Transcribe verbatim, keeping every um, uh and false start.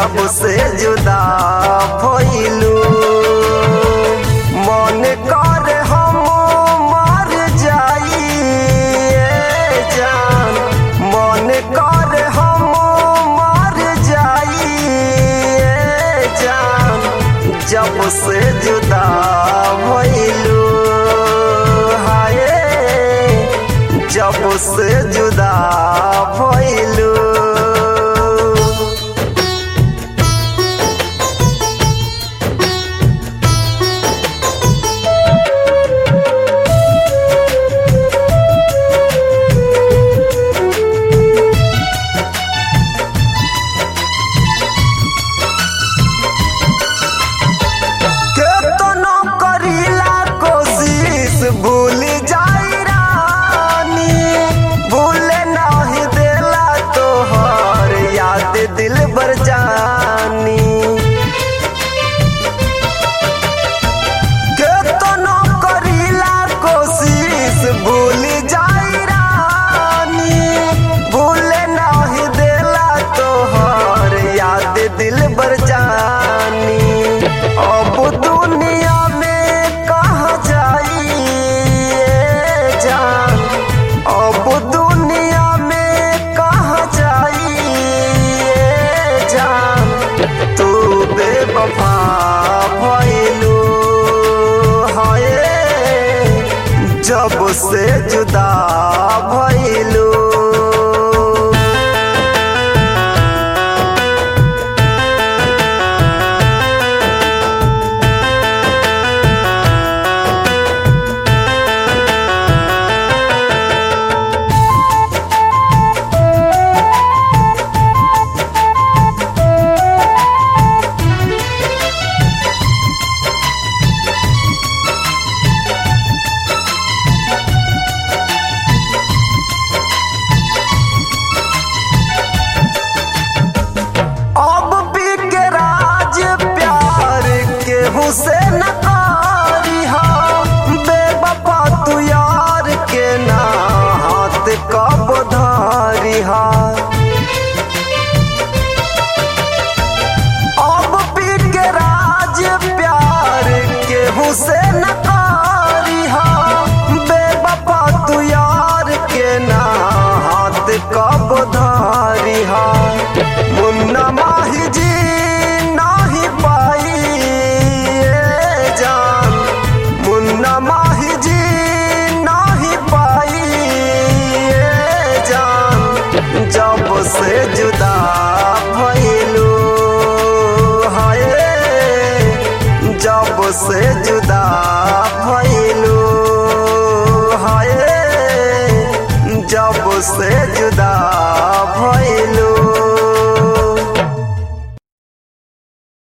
जब से जुदा भइलू मन कर हम मर जाइए जान, मन कर हम मर जाइए जान, जब से जुदा भइलू हाय, जब से जुदा भइलू। भूल जाई रानी, भूल नहीं देला तोहर याद दिल बर जानी, केतनो करीला कोशिश भूल जाई रानी, भूल नहीं देला तोहर याद दिल बर जानी। अब दुनिया में कहाँ जाई जान, अब दुनिया में कहाँ जाइए जान, तू बेवफा भइलू हाय, जब से जुदा भइलू। से न करिहा बेवफा तू यार के ना हाथ कब धरिहा, अब पी के राज प्यार केहू से न करिहा बेवफा तू यार के ना हाथ कब धरिहा। मुन्ना माही जी नहीं पाई जान, मुन्ना माही जी नहीं पाई जान, जब से जुदा भइलू हाय, जब से जुदा भइलू हाय, जब से जुदा